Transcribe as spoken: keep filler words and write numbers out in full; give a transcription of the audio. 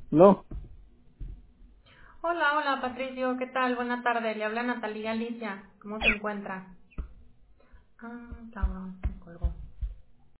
No, Hola, hola Patricio, ¿qué tal? Buena tarde, le habla Natalia Alicia, ¿cómo se encuentra? Ah, cabrón, me colgó.